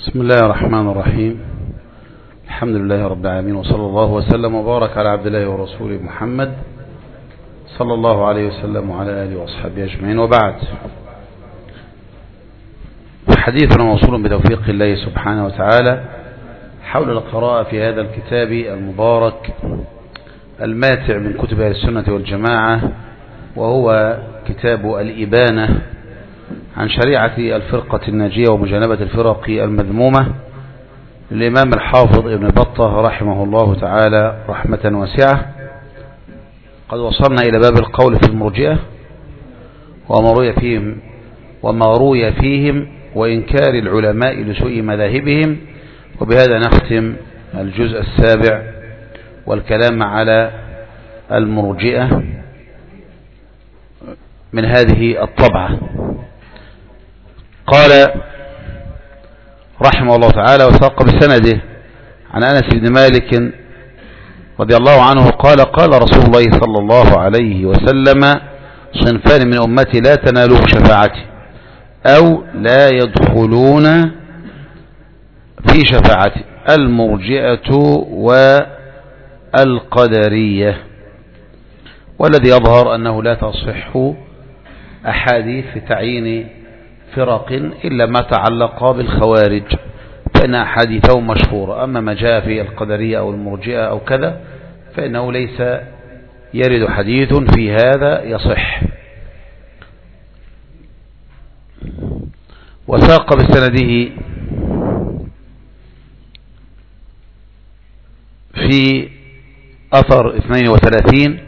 بسم الله الرحمن الرحيم. الحمد لله رب العالمين، وصلى الله وسلم وبارك على عبد الله ورسوله محمد صلى الله عليه وسلم وعلى آله وأصحابه أجمعين، وبعد. حديثنا موصول بتوفيق الله سبحانه وتعالى حول القراءة في هذا الكتاب المبارك الماتع من كتب أهل السنة والجماعة، وهو كتاب الإبانة عن شريعة الفرقة الناجية ومجانبة الفرق المذمومة للإمام الحافظ ابن بطة رحمه الله تعالى رحمة واسعة. قد وصلنا إلى باب القول في المرجئة وما روي فيهم وإنكار العلماء لسوء مذاهبهم، وبهذا نختم الجزء السابع والكلام على المرجئة من هذه الطبعة. قال رحمه الله تعالى: وساق بسنده عن أنس بن مالك رضي الله عنه قال: قال رسول الله صلى الله عليه وسلم: صنفان من أمتي لا تنالهم شفاعتي أو لا يدخلون في شفاعتي: المرجئة والقدرية. والذي يظهر أنه لا تصح أحاديث في تعيين فرق إلا ما تعلق بالخوارج، فإن أحاديثهم مشهورة. أما ما جاء في القدرية أو المرجئة أو كذا فإنه ليس يرد حديث في هذا يصح. وساق بسنده في أثر 32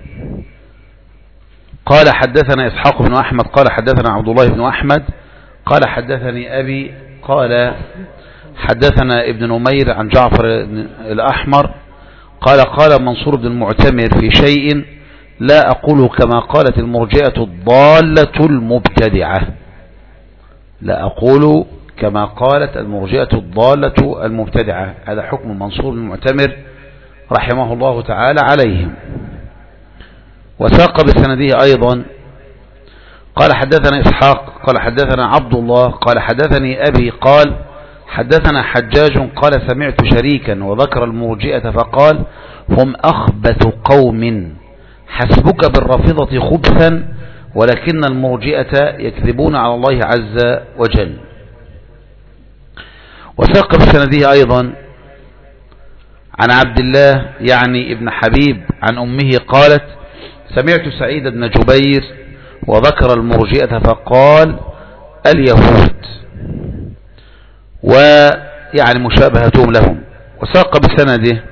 قال: حدثنا إسحاق بن أحمد قال حدثنا عبد الله بن أحمد قال حدثني أبي قال حدثنا ابن نمير عن جعفر الأحمر قال: قال منصور بن المعتمر في شيء لا أقول كما قالت المرجئة الضالة المبتدعة. لا أقول كما قالت المرجئة الضالة المبتدعة. هذا حكم منصور بن المعتمر رحمه الله تعالى عليهم. وساق بسنده أيضا قال: حدثنا إسحاق قال حدثنا عبد الله قال حدثني أبي قال حدثنا حجاج قال: سمعت شريكا وذكر المرجئة فقال: هم أخبث قوم، حسبك بالرافضة خبثا، ولكن المرجئة يكذبون على الله عز وجل. وساق بسنده أيضا عن عبد الله يعني ابن حبيب عن أمه قالت: سمعت سعيد بن جبير وذكر المرجئة فقال: اليهود، ويعني مشابهتهم لهم. وساق بسنده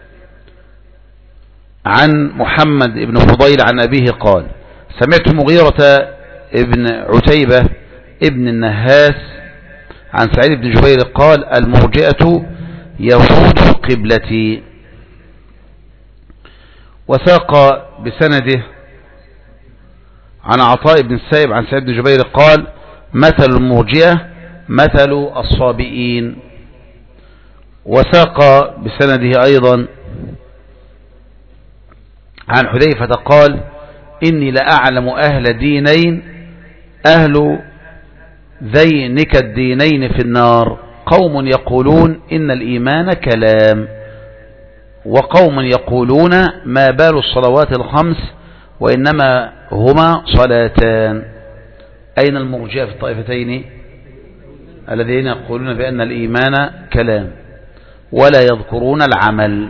عن محمد بن فضيل عن أبيه قال: سمعت مغيرة ابن عتيبة ابن النهاس عن سعيد بن جبير قال: المرجئة يهود قبلتي. وساق بسنده عن عطاء بن السائب عن سعيد بن جبير قال: مثل المرجئة مثل الصابئين. وساق بسنده أيضا عن حذيفة قال: إني لأعلم أهل دينين أهل ذينك الدينين في النار، قوم يقولون إن الإيمان كلام، وقوم يقولون ما بال الصلوات الخمس وإنما هما صلاتان. أين المرجئة في الطائفتين؟ الذين يقولون بأن الإيمان كلام ولا يذكرون العمل.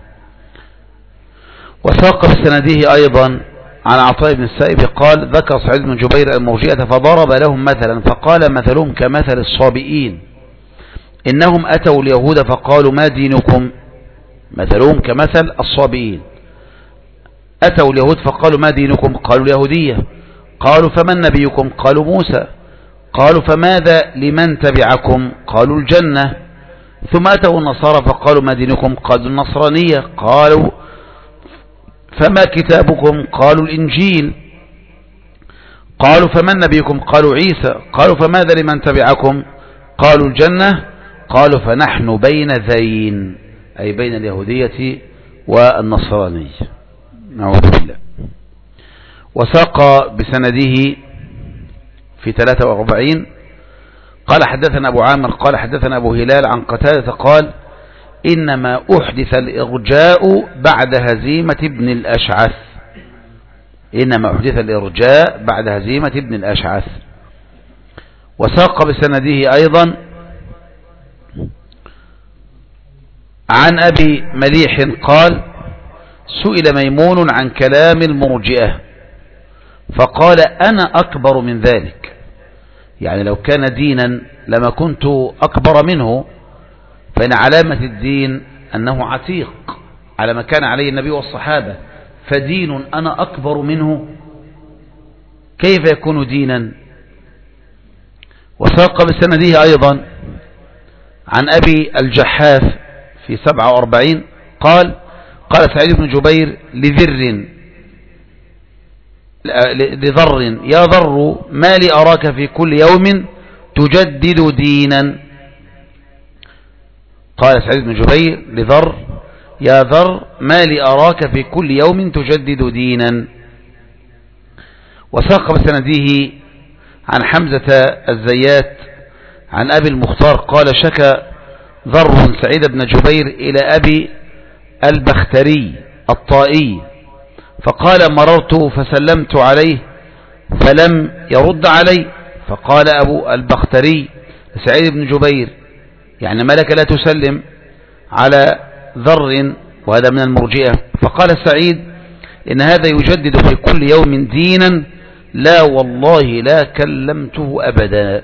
وساق بسنده أيضا عن عطاء بن السائب قال: ذكر سعيد بن جبير المرجئة فضرب لهم مثلا فقال: مثلهم كمثل الصابئين، إنهم أتوا اليهود فقالوا: ما دينكم؟ مثلهم كمثل الصابئين. أتوا اليهود فقالوا: ما دينكم؟ قالوا: اليهودية. قالوا: فمن نبيكم؟ قالوا: موسى. قالوا: فماذا لمن تبعكم؟ قالوا: الجنة. ثم أتوا النصارى فقالوا: ما دينكم؟ قالوا: النصرانية. قالوا: فما كتابكم؟ قالوا: الإنجيل. قالوا: فمن نبيكم؟ قالوا: عيسى. قالوا: فماذا لمن تبعكم؟ قالوا: الجنة. قالوا: فنحن بين ذين، أي بين اليهودية والنصرانية، نعوذ بالله. وساق بسنده في 43 قال حدثنا أبو عامر قال حدثنا أبو هلال عن قتادة قال إنما أحدث الإرجاء بعد هزيمة ابن الأشعث. إنما أحدث الإرجاء بعد هزيمة ابن الأشعث. وساق بسنده أيضا عن أبي مليح قال سئل ميمون عن كلام المرجئة فقال أنا أكبر من ذلك، يعني لو كان دينا لما كنت أكبر منه، فإن علامة الدين أنه عتيق على ما كان عليه النبي والصحابة، فدين أنا أكبر منه كيف يكون دينا؟ وساق بسنده أيضا عن أبي الجحاف في 47 قال سعيد بن جبير لذر يا ذر ما لي أراك في كل يوم تجدد دينا. قال سعيد بن جبير لذر يا ذر ما لي أراك في كل يوم تجدد دينا. وساق بسنده عن حمزة الزيات عن أبي المختار قال شكى ذر سعيد بن جبير إلى أبي البختري الطائي فقال مررت فسلمت عليه فلم يرد علي، فقال أبو البختري سعيد بن جبير يعني ما لك لا تسلم على ذر وهذا من المرجئة؟ فقال سعيد إن هذا يجدد في كل يوم دينا لا والله لا كلمته أبدا،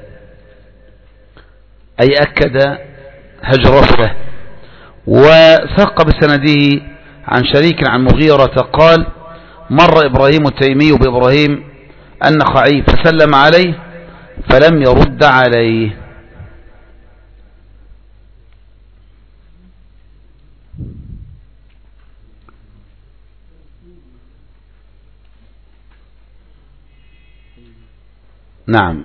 أي أكد هجرته. وساق بسنده عن شريك عن مغيرة قال مر إبراهيم التيمي بإبراهيم النخعي فسلم عليه فلم يرد عليه. نعم.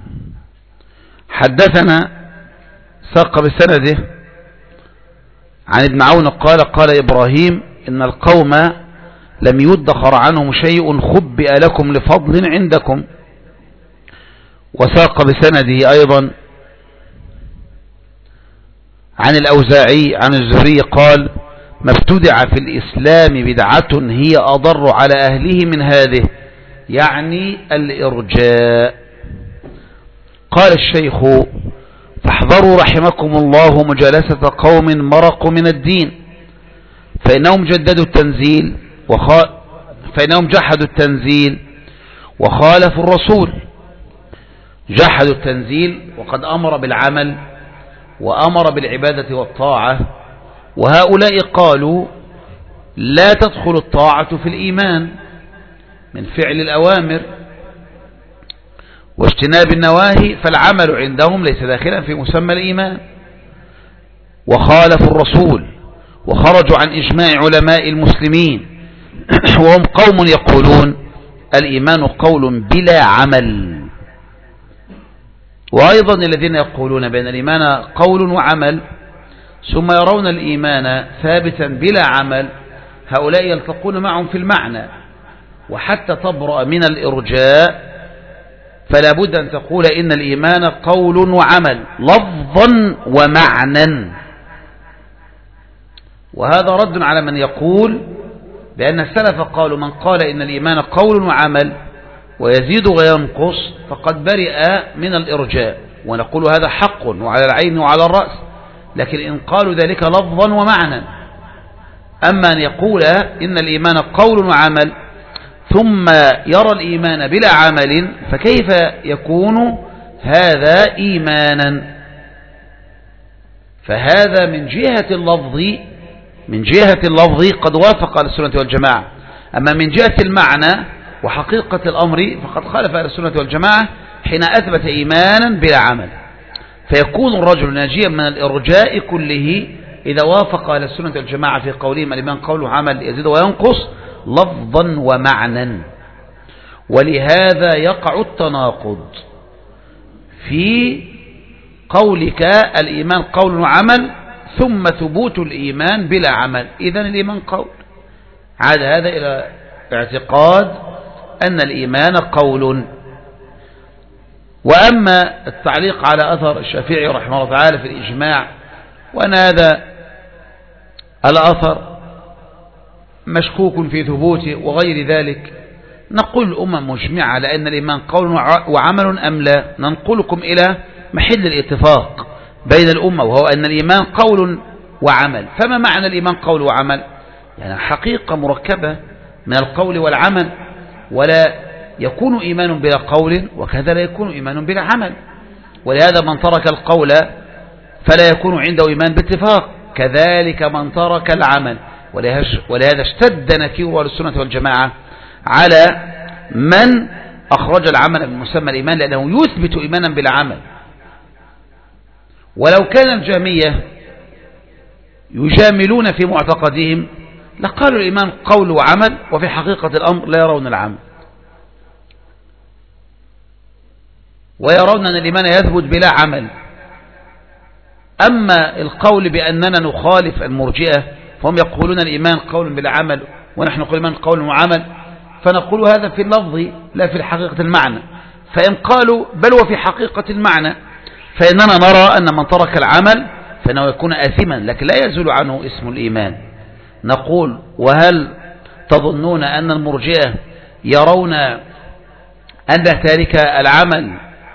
حدثنا ساق بسنده عن ابن عون قال إبراهيم إن القوم لم يدخر عنهم شيء خبئ لكم لفضل عندكم. وساق بسنده أيضا عن الأوزاعي عن الزهري قال ما ابتدع في الإسلام بدعة هي أضر على أهله من هذه، يعني الإرجاء. قال الشيخ فاحذروا رحمكم الله مجالسة قوم مرقوا من الدين فإنهم جددوا التنزيل فإنهم جحدوا التنزيل وخالفوا الرسول. جحدوا التنزيل وقد أمر بالعمل وأمر بالعبادة والطاعة، وهؤلاء قالوا لا تدخل الطاعة في الإيمان من فعل الأوامر واجتناب النواهي، فالعمل عندهم ليس داخلا في مسمى الإيمان. وخالفوا الرسول وخرجوا عن إجماع علماء المسلمين وهم قوم يقولون الإيمان قول بلا عمل. وأيضا الذين يقولون بأن الإيمان قول وعمل ثم يرون الإيمان ثابتا بلا عمل، هؤلاء يلتقون معهم في المعنى. وحتى تبرأ من الإرجاء فلا بد أن تقول إن الإيمان قول وعمل لفظا ومعنى. وهذا رد على من يقول بأن السلف قالوا من قال إن الإيمان قول وعمل ويزيد وينقص فقد برئ من الإرجاء، ونقول هذا حق وعلى العين وعلى الرأس، لكن إن قالوا ذلك لفظا ومعنى. أما أن يقول إن الإيمان قول وعمل ثم يرى الإيمان بلا عمل فكيف يكون هذا إيمانا؟ فهذا من جهة اللفظ قد وافق أهل السنة والجماعة، أما من جهة المعنى وحقيقة الأمر فقد خالف أهل السنة والجماعة حين أثبت إيمانا بلا عمل. فيكون الرجل ناجيا من الإرجاء كله إذا وافق أهل السنة والجماعة في قولهم الإيمان قول وعمل يزيد وينقص لفظا ومعنى. ولهذا يقع التناقض في قولك الإيمان قول وعمل ثم ثبوت الإيمان بلا عمل. إذن الإيمان قول، عاد هذا إلى اعتقاد أن الإيمان قول. وأما التعليق على أثر الشافعي رحمه الله تعالى في الإجماع، وأن هذا الأثر مشكوك في ثبوته وغير ذلك، نقول الأمة مجمعة على أن الإيمان قول وعمل أم لا. ننقلكم إلى محل الاتفاق بين الأمة، وهو أن الإيمان قول وعمل. فما معنى الإيمان قول وعمل؟ يعني حقيقة مركبة من القول والعمل، ولا يكون إيمان بلا قول، وكذا لا يكون إيمان بلا عمل. ولهذا من ترك القول فلا يكون عنده إيمان باتفاق، كذلك من ترك العمل. ولهذا اشتد نكير أهل السنة والجماعة على من أخرج العمل من مسمى الإيمان، لأنه يثبت إيمانا بلا عمل. ولو كان الجهمية يجاملون في معتقدهم لقالوا الإيمان قول وعمل، وفي حقيقة الأمر لا يرون العمل، ويرون أن الإيمان يثبت بلا عمل. أما القول بأننا نخالف المرجئة فهم يقولون الإيمان قول بلا عمل، ونحن نقول الإيمان قول وعمل، فنقول هذا في اللفظ لا في حقيقة المعنى. فإن قالوا بل وفي حقيقة المعنى فإننا نرى أن من ترك العمل فإنه يكون آثما، لكن لا يزول عنه اسم الإيمان. نقول وهل تظنون أن المرجئة يرون أن تارك العمل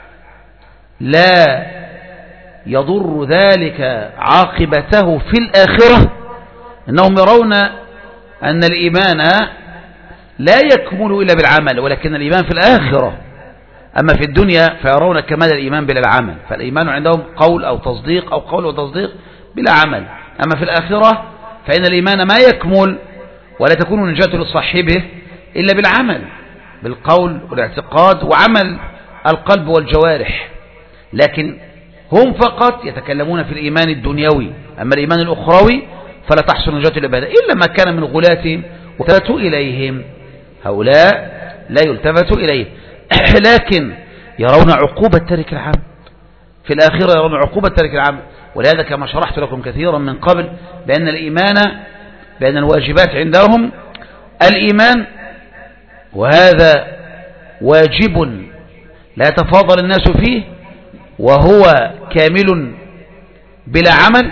لا يضر ذلك عاقبته في الآخرة؟ إنهم يرون أن الإيمان لا يكمل إلا بالعمل، ولكن الإيمان في الآخرة. أما في الدنيا فيرون كمال الإيمان بلا العمل، فالإيمان عندهم قول أو تصديق أو قول وتصديق بلا عمل. أما في الآخرة فإن الإيمان ما يكمل ولا تكون نجاة لصاحبه إلا بالعمل، بالقول والاعتقاد وعمل القلب والجوارح. لكن هم فقط يتكلمون في الإيمان الدنيوي، أما الإيمان الأخروي فلا تحصل نجاة العبادة إلا ما كان من غلاتهم وتلتفتوا إليهم. هؤلاء لا يلتفتوا إليهم، لكن يرون عقوبة ترك العمل في الآخرة، يرون عقوبة ترك العمل. ولهذا كما شرحت لكم كثيرا من قبل بأن الإيمان، بأن الواجبات عندهم الإيمان، وهذا واجب لا يتفاضل الناس فيه، وهو كامل بلا عمل.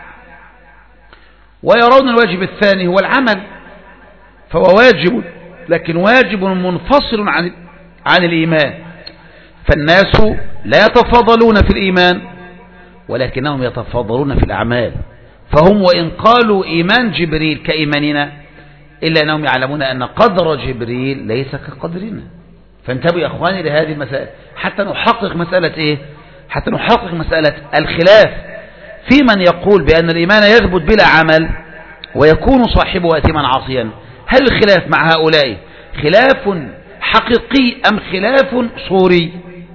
ويرون الواجب الثاني هو العمل، فهو واجب لكن واجب منفصل عن الإيمان. فالناس لا يتفاضلون في الإيمان ولكنهم يتفاضلون في الأعمال. فهم وإن قالوا إيمان جبريل كإيماننا إلا أنهم يعلمون أن قدر جبريل ليس كقدرنا. فانتبهوا يا أخواني لهذه المسائل حتى نحقق مسألة إيه؟ حتى نحقق مسألة الخلاف في من يقول بأن الإيمان يثبت بلا عمل ويكون صاحبه آثما عاصيا. هل الخلاف مع هؤلاء خلاف حقيقي أم خلاف صوري؟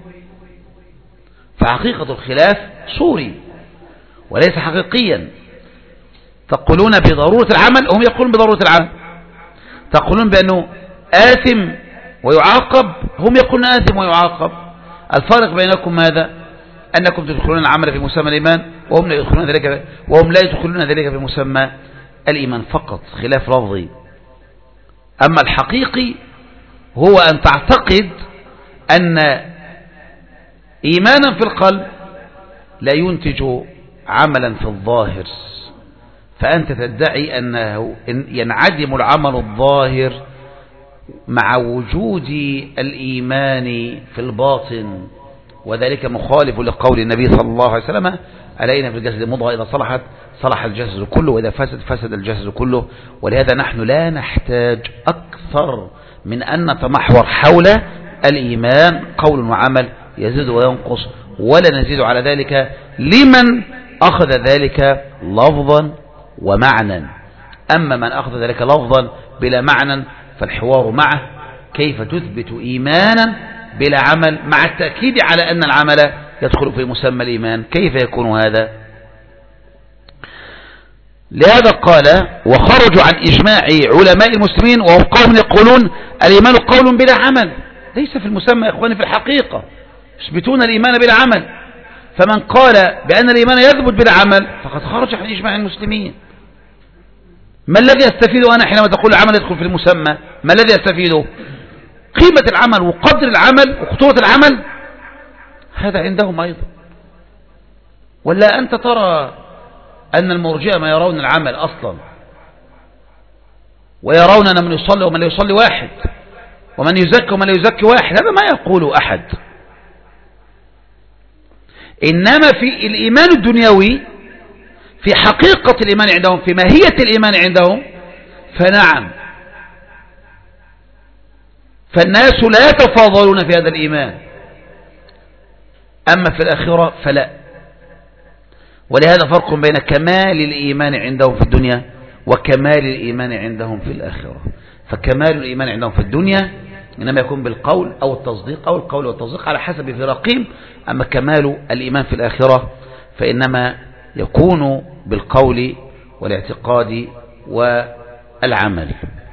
فحقيقة الخلاف صوري وليس حقيقيا. تقولون بضرورة العمل، هم يقولون بضرورة العمل. تقولون بأنه آثم ويعاقب، هم يقولون آثم ويعاقب. الفارق بينكم ماذا؟ أنكم تدخلون العمل في مسمى الإيمان وهم لا يدخلون ذلك في مسمى الإيمان، فقط خلاف لفظي. أما الحقيقي هو أن تعتقد أن إيمانا في القلب لا ينتج عملا في الظاهر، فأنت تدعي أنه ينعدم العمل الظاهر مع وجود الإيمان في الباطن، وذلك مخالف لقول النبي صلى الله عليه وسلم: ألا إن في الجسد مضغة إذا صلحت صلح الجسد كله وإذا فسد فسد الجسد كله. ولهذا نحن لا نحتاج أكثر من أن نتمحور حول الإيمان قول وعمل يزيد وينقص، ولا نزيد على ذلك لمن أخذ ذلك لفظا ومعنى. أما من أخذ ذلك لفظا بلا معنى فالحوار معه كيف تثبت إيمانا بلا عمل، مع التأكيد على أن العمل يدخل في مسمى الإيمان. كيف يكون هذا؟ لهذا قال: وخرجوا عن إجماع علماء المسلمين وهم قوم يقولون الإيمان قول بلا عمل. ليس في المسمى يا إخواني، في الحقيقة يثبتون الإيمان بلا عمل. فمن قال بأن الإيمان يثبت بلا عمل فقد خرج عن إجماع المسلمين. ما الذي يستفيده أنا حينما تقول العمل يدخل في المسمى؟ ما الذي يستفيده؟ قيمة العمل وقدر العمل وخطورة العمل. هذا عندهم أيضا. ولا أنت ترى أن المرجئة ما يرون العمل أصلا، ويرون أن من يصلي ومن لا يصلي واحد، ومن يزكي ومن لا يزكي واحد، هذا ما يقول أحد. إنما في الإيمان الدنيوي، في حقيقة الإيمان عندهم، في ماهية الإيمان عندهم، فنعم، فالناس لا يتفاضلون في هذا الإيمان. أما في الآخرة فلا. ولهذا فرق بين كمال الإيمان عندهم في الدنيا وكمال الإيمان عندهم في الآخرة. فكمال الإيمان عندهم في الدنيا إنما يكون بالقول أو التصديق، أو القول والتصديق على حسب فراقهم. أما كمال الإيمان في الآخرة فإنما يكون بالقول والاعتقاد والعمل.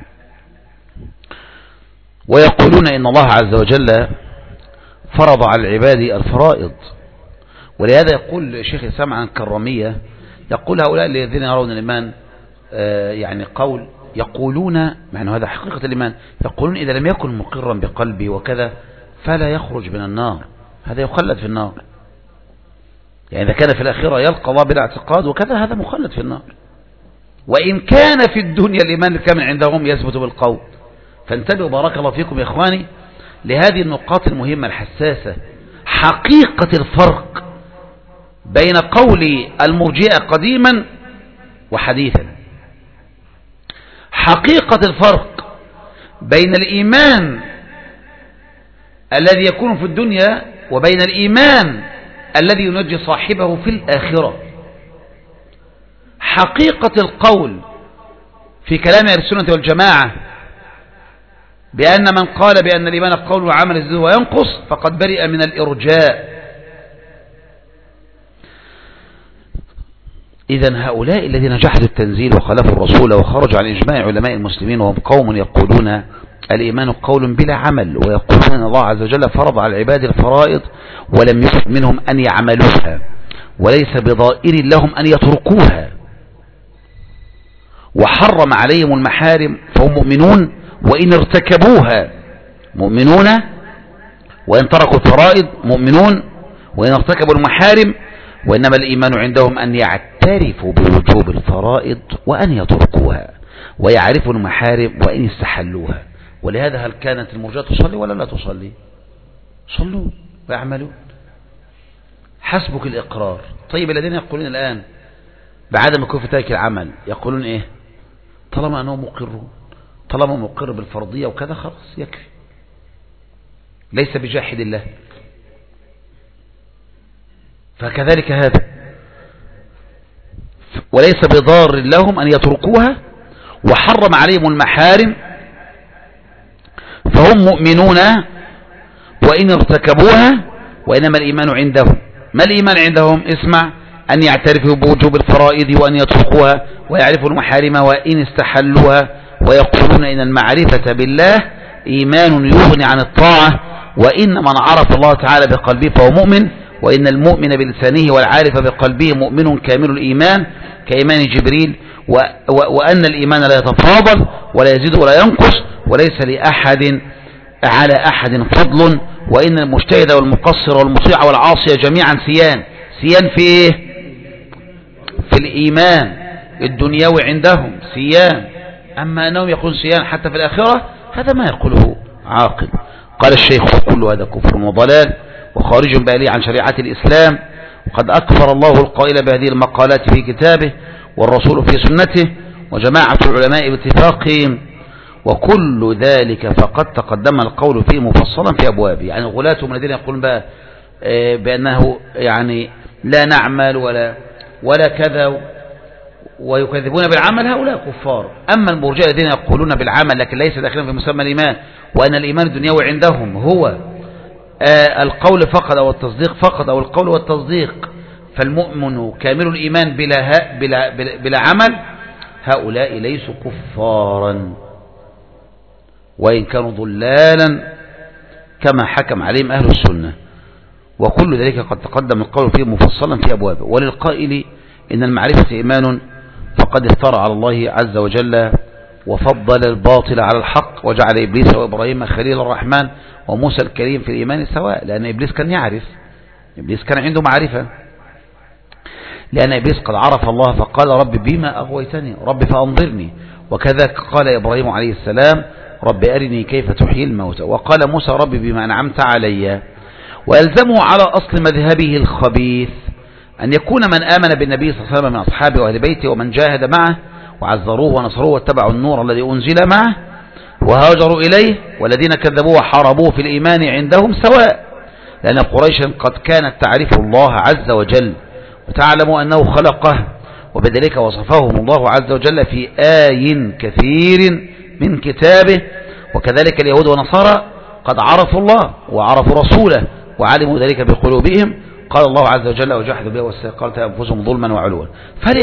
ويقولون إن الله عز وجل فرض على العباد الفرائض. ولهذا يقول الشيخ الإسلام عن الكرامية، يقول هؤلاء الذين يرون الإيمان يعني قول، يقولون مع أنه هذا حقيقة الإيمان، يقولون إذا لم يكن مقرا بقلبي وكذا فلا يخرج من النار، هذا يخلد في النار. يعني إذا كان في الآخرة يلقى الله بلا اعتقاد وكذا، هذا مخلد في النار. وإن كان في الدنيا الإيمان الكامل عندهم يثبت بالقول. فانتبهوا بارك الله فيكم يا إخواني لهذه النقاط المهمة الحساسة، حقيقة الفرق بين قول المرجئة قديما وحديثا، حقيقة الفرق بين الإيمان الذي يكون في الدنيا وبين الإيمان الذي ينجي صاحبه في الآخرة. حقيقة القول في كلام أهل السنة والجماعة بأن من قال بأن الإيمان قول وعمل يزيد وينقص فقد برئ من الإرجاء. إذن هؤلاء الذين جحدوا التنزيل وخالفوا الرسول وخرجوا عن إجماع علماء المسلمين، وهم قوم يقولون الإيمان قول بلا عمل، ويقولون أن الله عز وجل فرض على العباد الفرائض ولم يطلب منهم أن يعملوها، وليس بضائر لهم أن يتركوها، وحرم عليهم المحارم فهم مؤمنون وإن ارتكبوها، مؤمنون وإن تركوا الفرائض مؤمنون وإن ارتكبوا المحارم. وإنما الإيمان عندهم أن يعترفوا بوجوب الفرائض وأن يتركوها، ويعرفوا المحارم وإن استحلوها. ولهذا هل كانت المرجئة تصلي ولا لا تصلي؟ صلوا ويعملون، حسبك الإقرار. طيب الذين يقولون الآن بعدم كفر ترك العمل يقولون إيه؟ طالما أنهم مقرون، طالما مقر بالفرضية وكذا خلاص يكفي، ليس بجاحد الله. فكذلك هذا، وليس بضار لهم أن يتركوها، وحرم عليهم المحارم فهم مؤمنون وإن ارتكبوها. وإنما الإيمان عندهم، ما الإيمان عندهم؟ اسمع، أن يعترفوا بوجوب الفرائض وأن يتركوها، ويعرفوا المحارم وإن استحلوها. ويقولون إن المعرفة بالله إيمان يغني عن الطاعة، وإن من عرف الله تعالى بقلبه فهو مؤمن، وإن المؤمن بلسانه والعارف بقلبه مؤمن كامل الإيمان كإيمان جبريل، وأن الإيمان لا يتفاضل ولا يزيد ولا ينقص، وليس لأحد على أحد فضل، وإن المجتهد والمقصر والمطيع والعاصي جميعا سيان. سيان في إيه؟ في الإيمان الدنيوي عندهم سيان. أما أنهم يقولون سيان حتى في الآخرة، هذا ما يقوله عاقل. قال الشيخ: وكل هذا كفر وضلال وخارج بالي عن شريعة الإسلام، وقد أكفر الله القائل بهذه المقالات في كتابه والرسول في سنته وجماعة العلماء باتفاقهم، وكل ذلك فقد تقدم القول فيه مفصلا في أبوابه. يعني غلاتهم الذين يقولون بقى بأنه يعني لا نعمل ولا كذا ويكذبون بالعمل، هؤلاء كفار. أما المرجئة الذين يقولون بالعمل لكن ليس داخلا في مسمى الإيمان، وأن الإيمان الدنيوي عندهم هو القول فقط أو التصديق فقط أو القول والتصديق، فالمؤمن كامل الإيمان بلا عمل، هؤلاء ليسوا كفارا وإن كانوا ضلالا كما حكم عليهم أهل السنة. وكل ذلك قد تقدم القول فيه مفصلا في أبوابه. وللقائل إن المعرفة إيمان فقد افترى على الله عز وجل وفضل الباطل على الحق، وجعل إبليس وإبراهيم خليل الرحمن وموسى الكريم في الإيمان سواء، لأن إبليس كان يعرف إبليس كان عنده معرفة، لأن إبليس قد عرف الله فقال رب بما أغويتني رب فأنظرني، وكذلك قال إبراهيم عليه السلام رب أرني كيف تحيي الموتى، وقال موسى رب بما أنعمت علي. وألزموا على أصل مذهبه الخبيث أن يكون من آمن بالنبي صلى الله عليه وسلم من أصحابه وأهل بيته ومن جاهد معه وعزروه ونصروه واتبعوا النور الذي أنزل معه وهاجروا إليه، والذين كذبوه وحاربوه في الإيمان عندهم سواء، لأن قريشا قد كانت تعرف الله عز وجل وتعلم أنه خلقه، وبذلك وصفهم الله عز وجل في آي كثير من كتابه. وكذلك اليهود والنصارى قد عرفوا الله وعرفوا رسوله وعلموا ذلك بقلوبهم، قال الله عز وجل وجحدوا بها واستيقنت أنفسهم ظلما وعلوا. فهل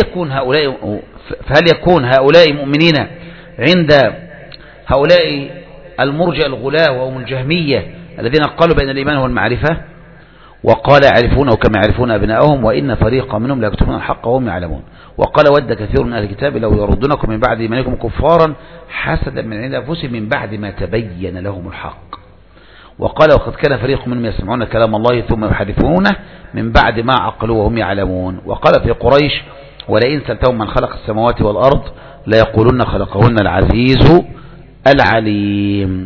يكون هؤلاء مؤمنين عند هؤلاء المرجئة الغلاة وهم الجهمية الذين قالوا بأن الإيمان هو المعرفة؟ وقال يعرفونه كما يعرفون أبناءهم وإن فريقا منهم لا يكتمون الحق وهم يعلمون. وقال ود كثير من أهل الكتاب لو يردونكم من بعد إيمانكم كفارا حسدا من عند أنفسهم من بعد ما تبين لهم الحق. وقال وقد كان فريق منهم يسمعون كلام الله ثم يحرفونه من بعد ما عقلوا وهم يعلمون. وقال في قريش ولئن سألتهم من خلق السماوات والأرض لا يقولون خلقهن العزيز العليم.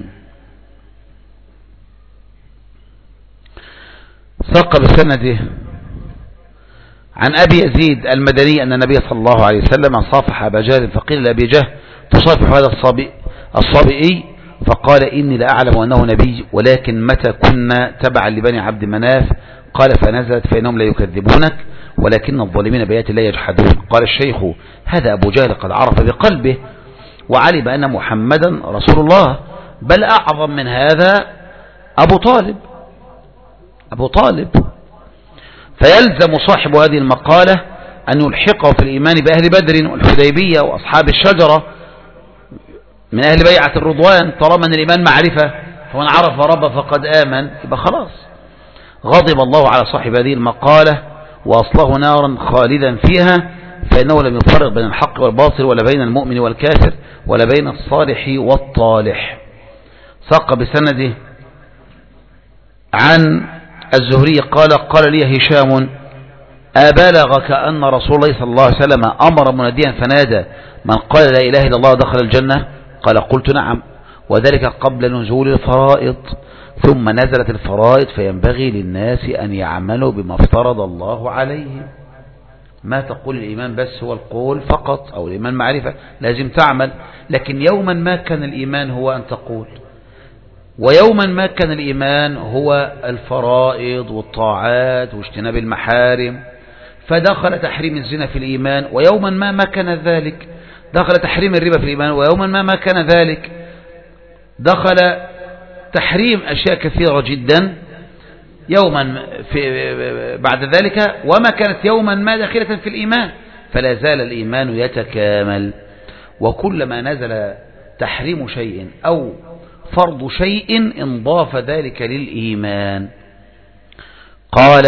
ساق بسنده عن أبي يزيد المدني أن النبي صلى الله عليه وسلم صافح أبا جهل فقيل لأبي جهل تصافح هذا الصابئي فقال إني لأعلم أنه نبي ولكن متى كنا تبعا لبني عبد مناف؟ قال فنزلت فإنهم لا يكذبونك ولكن الظالمين بآيات الله يجحدون. قال الشيخ هذا أبو جهل قد عرف بقلبه وعلم أن محمدا رسول الله، بل أعظم من هذا أبو طالب. فيلزم صاحب هذه المقالة أن يلحقه في الإيمان بأهل بدر والحديبية وأصحاب الشجرة من أهل بيعة الرضوان، طالما أن الإيمان معرفة، فمن عرف ربه فقد آمن، يبقى خلاص. غضب الله على صاحب هذه المقالة وأصله نارا خالدا فيها، فإنه لم يفرق بين الحق والباطل ولا بين المؤمن والكافر ولا بين الصالح والطالح. ساق بسنده عن الزهري قال لي هشام أبلغك أن رسول الله صلى الله عليه وسلم أمر مناديا فنادى من قال لا إله إلا الله دخل الجنة؟ قال قلت نعم، وذلك قبل نزول الفرائض، ثم نزلت الفرائض فينبغي للناس أن يعملوا بما افترض الله عليهم. ما تقول الإيمان بس هو القول فقط أو الإيمان معرفة، لازم تعمل. لكن يوما ما كان الإيمان هو أن تقول، ويوما ما كان الإيمان هو الفرائض والطاعات واجتناب المحارم، فدخل تحريم الزنا في الإيمان، ويوما ما كان ذلك دخل تحريم الربا في الإيمان، ويوما ما كان ذلك دخل تحريم أشياء كثيرة جدا يوما بعد ذلك، وما كانت يوما ما داخلة في الإيمان، فلا زال الإيمان يتكامل. وكلما نزل تحريم شيء أو فرض شيء انضاف ذلك للإيمان. قال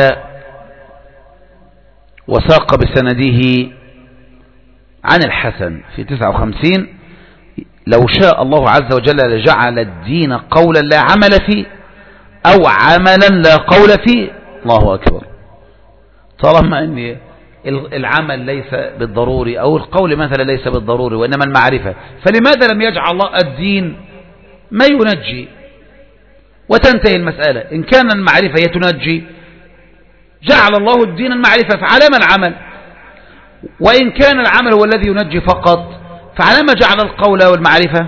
وساق بسنده عن الحسن في 59 لو شاء الله عز وجل لجعل الدين قولا لا عمل فيه أو عملا لا قول فيه. الله أكبر. طالما أن العمل ليس بالضروري أو القول مثلا ليس بالضروري وإنما المعرفة، فلماذا لم يجعل الله الدين ما ينجي وتنتهي المسألة؟ إن كان المعرفة هي تنجي جعل الله الدين المعرفة، فعلى ما العمل؟ وإن كان العمل هو الذي ينجي فقط فعلى ما جعل القول والمعرفة؟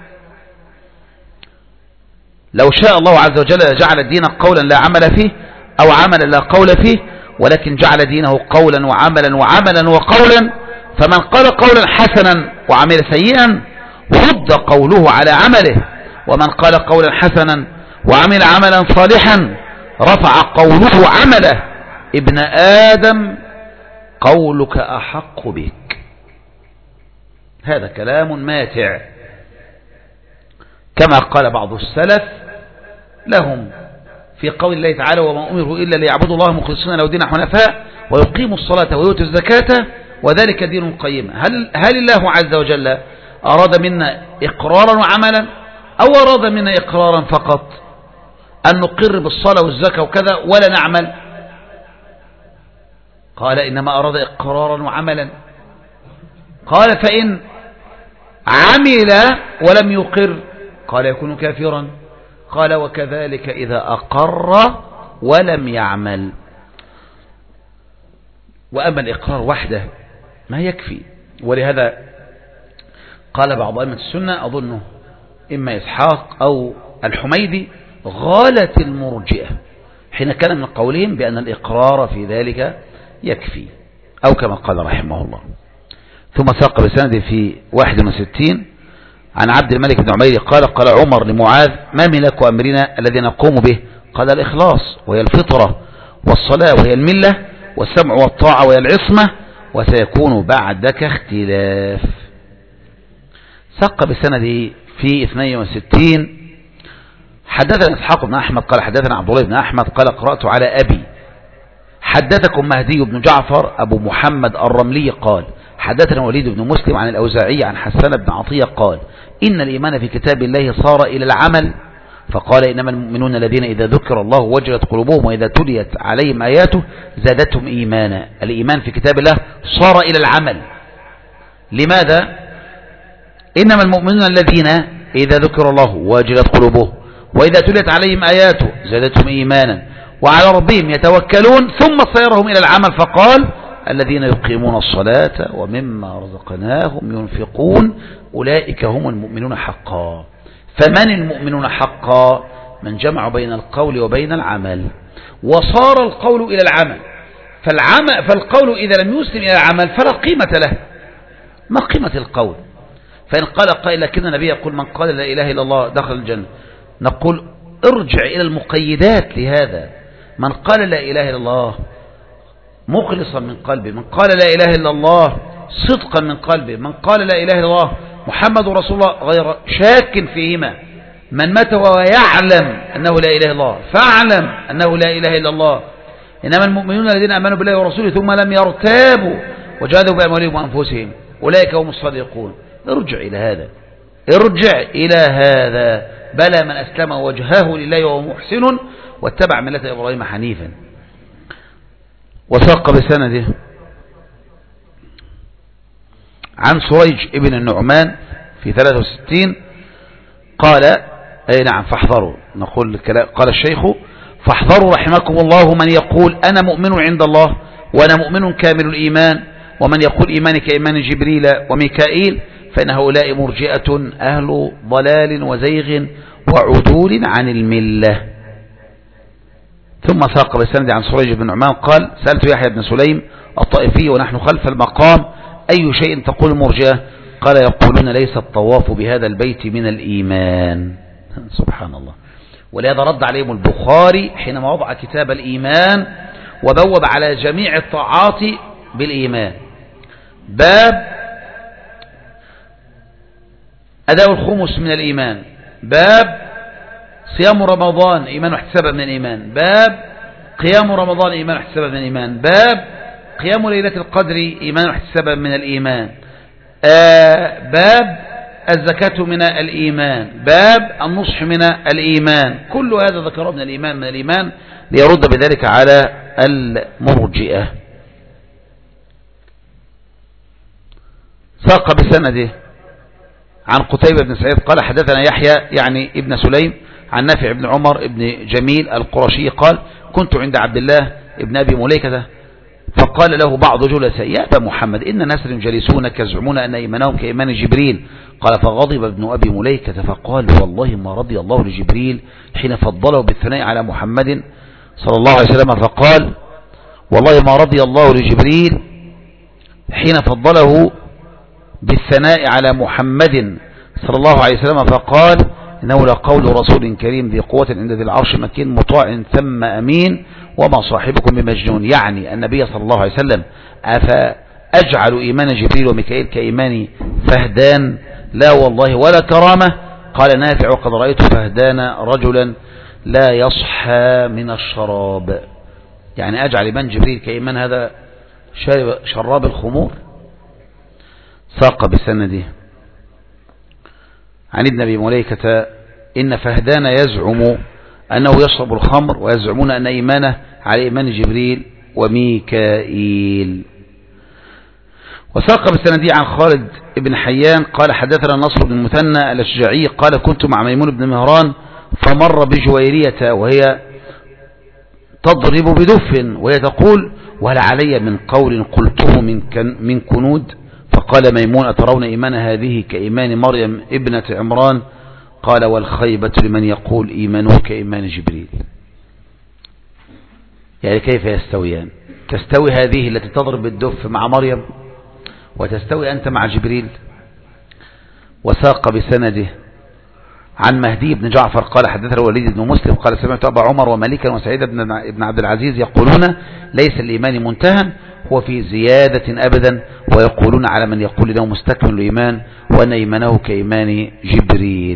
لو شاء الله عز وجل جعل الدين قولا لا عمل فيه أو عملا لا قول فيه، ولكن جعل دينه قولا وعملا وعملا وقولا، فمن قال قولا حسنا وعمل سيئا رد قوله على عمله، ومن قال قولا حسنا وعمل عملا صالحا رفع قوله عمله. ابن آدم قولك أحق بك. هذا كلام ماتع، كما قال بعض السلف لهم في قول الله تعالى وما أمروا إلا ليعبدوا الله مخلصين له دين حنفاء ويقيموا الصلاة ويؤتوا الزكاة وذلك دين القيم. هل الله عز وجل أراد منا إقرارا وعملا أو أراد منا إقرارا فقط أن نقر بالصلاة والزكاة وكذا ولا نعمل؟ قال إنما أراد إقرارا وعملا. قال فإن عمل ولم يقر قال يكون كافرا. قال وكذلك إذا أقر ولم يعمل. وأما الإقرار وحده ما يكفي. ولهذا قال بعض أئمة السنة أظنه إما إسحاق أو الحميدي غالت المرجئة حين كان من قولهم بأن الإقرار في ذلك يكفي، أو كما قال رحمه الله. ثم ساق بسند في 61 عن عبد الملك بن عمير قال قال عمر لمعاذ ما ملك أمرنا الذي نقوم به؟ قال الإخلاص وهي الفطرة، والصلاة وهي الملة، والسمع والطاعة وهي العصمة، وسيكون بعدك اختلاف. ساق بسنده في 62 حدثنا إسحاق بن أحمد قال حدثنا عبد الله بن أحمد قال قرأت على أبي حدثكم مهدي بن جعفر أبو محمد الرملي قال حدثنا وليد بن مسلم عن الأوزاعي عن حسان بن عطية قال إن الإيمان في كتاب الله صار إلى العمل، فقال إنما المؤمنون الذين إذا ذكر الله وجلت قلوبهم وإذا تليت عليهم آياته زادتهم إيمانا. الإيمان في كتاب الله صار إلى العمل. لماذا؟ إنما المؤمنون الذين إذا ذكر الله وجلت قلوبهم وإذا تليت عليهم آياته زادتهم إيمانا وعلى ربهم يتوكلون. ثم صيرهم إلى العمل فقال الذين يقيمون الصلاة ومما رزقناهم ينفقون أولئك هم المؤمنون حقا. فمن المؤمنون حقا؟ من جمع بين القول وبين العمل. وصار القول إلى العمل، فالقول إذا لم يسلم إلى العمل فلا قيمة له. ما قيمة القول؟ فإن قال قائل لكن النبي يقول من قال لا إله إلا الله دخل الجنة، نقول ارجع إلى المقيدات لهذا. من قال لا إله إلا الله مخلصا من قلبه، من قال لا إله إلا الله صدقا من قلبه، من قال لا إله إلا الله محمد رسول الله غير شاك فيهما، من مات وهو يعلم أنه لا إله إلا الله فاعلم أنه لا إله إلا الله. إنما المؤمنون الذين آمنوا بالله ورسوله ثم لم يرتابوا وجاهدوا بأموالهم وأنفسهم أولئك هم الصادقون. ارجع إلى هذا، ارجع إلى هذا. بلى من أسلم وجهه لله وهو محسن واتبع ملة إبراهيم حنيفا. وساق بسنده عن سريج ابن النعمان في 63 قال أي نعم فاحذروا، نقول قال الشيخ فاحذروا رحمكم الله من يقول أنا مؤمن عند الله وأنا مؤمن كامل الإيمان، ومن يقول إيماني كإيمان جبريل وميكائيل، فإن هؤلاء مرجئة أهل ضلال وزيغ وعدول عن الملة. ثم ساق بسند عن سريج بن نعمان قال سألت يحيى بن سليم الطائفي ونحن خلف المقام أي شيء تقول المرجئة؟ قال يقولون ليس الطواف بهذا البيت من الإيمان. سبحان الله. ولهذا رد عليهم البخاري حينما وضع كتاب الإيمان وبوب على جميع الطاعات بالإيمان. باب أداء الخمس من الإيمان، باب صيام رمضان إيمان واحتسابا من الإيمان، باب قيام رمضان إيمان واحتسابا من الإيمان، باب قيام ليلة القدر إيمان واحتسابا من الإيمان، باب الزكاة من الإيمان، باب النصح من الإيمان. كل هذا ذكره من الإيمان ليرد بذلك على المرجئة. ساق بسنده عن قتيبة بن سعيد قال حدثنا يحيى يعني ابن سليم عن نافع بن عمر بن جميل القرشي قال كنت عند عبد الله ابن أبي مليكة فقال له بعض جلساء يا أبا محمد إن ناس جلسونك يزعمون أن إيمانهم كإيمان جبريل. قال فغضب ابن أبي مليكة فقال والله ما رضي الله لجبريل حين فضله بالثناء على محمد صلى الله عليه وسلم. فقال والله ما رضي الله لجبريل حين فضله بالثناء على محمد صلى الله عليه وسلم. فقال إنه لقول رسول كريم ذي قوة عند ذي العرش مكين مطاع ثم أمين وما صاحبكم بمجنون. يعني النبي صلى الله عليه وسلم أفأجعل إيمان جبريل وميكائيل كإيمان فهدان؟ لا والله ولا كرامة. قال نافع وقد رأيت فهدان رجلا لا يصحى من الشراب. يعني أجعل إيمان جبريل كإيمان هذا شراب الخمور. ساق بسنده عن ابن أبي مليكة إن فهدان يزعم أنه يشرب الخمر ويزعمون أن إيمانه على إيمان جبريل وميكائيل. وساق بسندي عن خالد بن حيان قال حدثنا نصر بن المثنى الأشجعي قال كنت مع ميمون بن مهران فمر بجويرية وهي تضرب بدف وهي تقول وهل علي من قول قلته من كنود؟ فقال ميمون أترون إيمان هذه كإيمان مريم ابنة عمران؟ قال والخيبة لمن يقول إيمانه كإيمان جبريل. يعني كيف يستويان؟ تستوي هذه التي تضرب بالدف مع مريم وتستوي أنت مع جبريل. وساق بسنده عن مهدي بن جعفر قال حدثنا الوليد بن مسلم قال سمعت أبا عمر ومالكا وسعيد بن عبد العزيز يقولون ليس الإيمان منتهى هو في زيادة أبدا ويقولون على من يقول له مستكمل الإيمان وأن إيمانه كإيمان جبريل.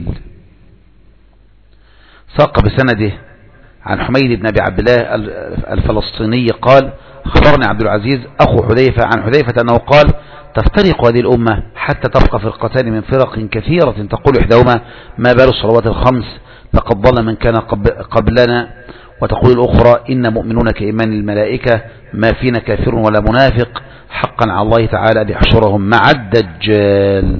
ساق بسنده عن حميد بن أبي عبد الله الفلسطيني قال خبرني عبد العزيز أخو حذيفة عن حذيفة أنه قال تفترق هذه الأمة حتى تبقى فرقتان من فرق كثيرة تقول إحداهما ما بال الصلوات الخمس لقد ضل من كان قبلنا وتقول الأخرى إن مؤمنون كإيمان الملائكة ما فينا كافر ولا منافق حقا على الله تعالى بيحشرهم مع الدجال.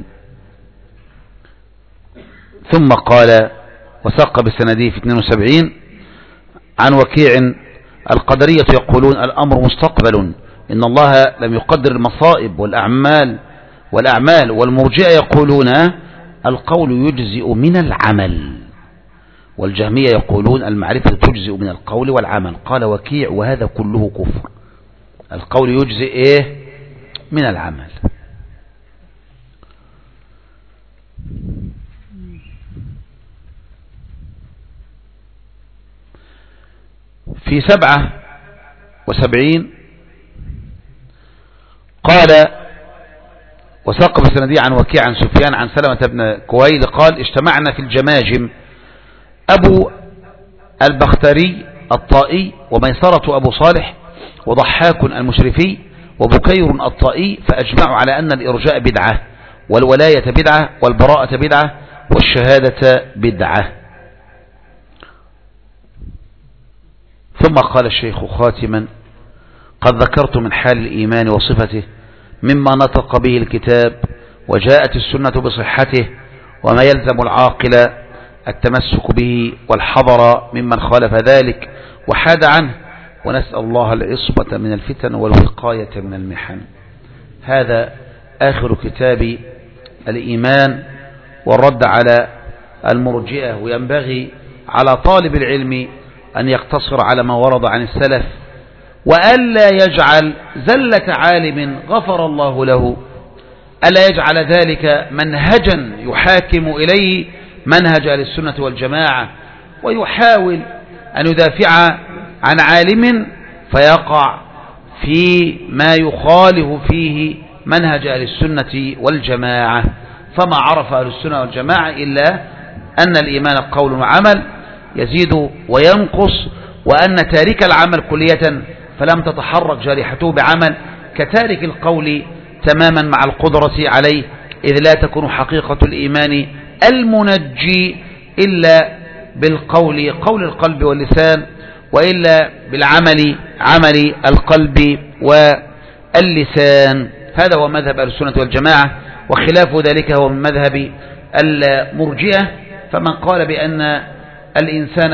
ثم قال وساق بالسندي في 72 عن وكيع القدرية يقولون الأمر مستقبل إن الله لم يقدر المصائب والأعمال والمرجئة يقولون القول يجزئ من العمل والجهمية يقولون المعرفة تجزئ من القول والعمل. قال وكيع وهذا كله كفر. القول يجزئ من العمل. في 77 قال وساق بسندي عن وكيع عن سفيان عن سلمة بن كويل قال اجتمعنا في الجماجم أبو البختري الطائي وميسرة أبو صالح وضحاك المشرفي وبكير الطائي فأجمعوا على أن الإرجاء بدعة والولاية بدعة والبراءة بدعة والشهادة بدعة. ثم قال الشيخ خاتما قد ذكرت من حال الإيمان وصفته مما نطق به الكتاب وجاءت السنة بصحته وما يلزم العاقل التمسك به والحذر ممن خالف ذلك وحاد عنه ونسأل الله العصمة من الفتن والوقاية من المحن. هذا آخر كتاب الإيمان والرد على المرجئة. وينبغي على طالب العلم أن يقتصر على ما ورد عن السلف وألا يجعل زلة عالم غفر الله له ألا يجعل ذلك منهجا يحاكم إليه منهج أهل السنة والجماعة ويحاول أن يدافع عن عالم فيقع في ما يخالف فيه منهج أهل السنة والجماعة. فما عرف أهل السنة والجماعة إلا أن الإيمان قول وعمل يزيد وينقص وأن تارك العمل كلية فلم تتحرك جارحته بعمل كتارك القول تماما مع القدرة عليه إذ لا تكون حقيقة الإيمان المنجي إلا بالقول قول القلب واللسان وإلا بالعمل عمل القلب واللسان. هذا هو مذهب أهل السنة والجماعة وخلاف ذلك هو من مذهب المرجئة. فمن قال بأن الإنسان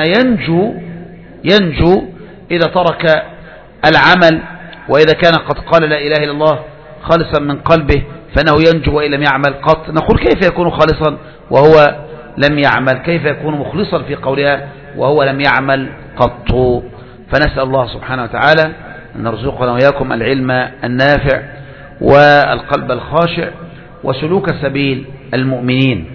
ينجو إذا ترك العمل وإذا كان قد قال لا إله إلا الله خالصا من قلبه فإنه ينجو وإن لم يعمل قط. نقول كيف يكون خالصا وهو لم يعمل؟ كيف يكون مخلصا في قولها وهو لم يعمل قط؟ فنسأل الله سبحانه وتعالى أن نرزقنا وإياكم العلم النافع والقلب الخاشع وسلوك سبيل المؤمنين.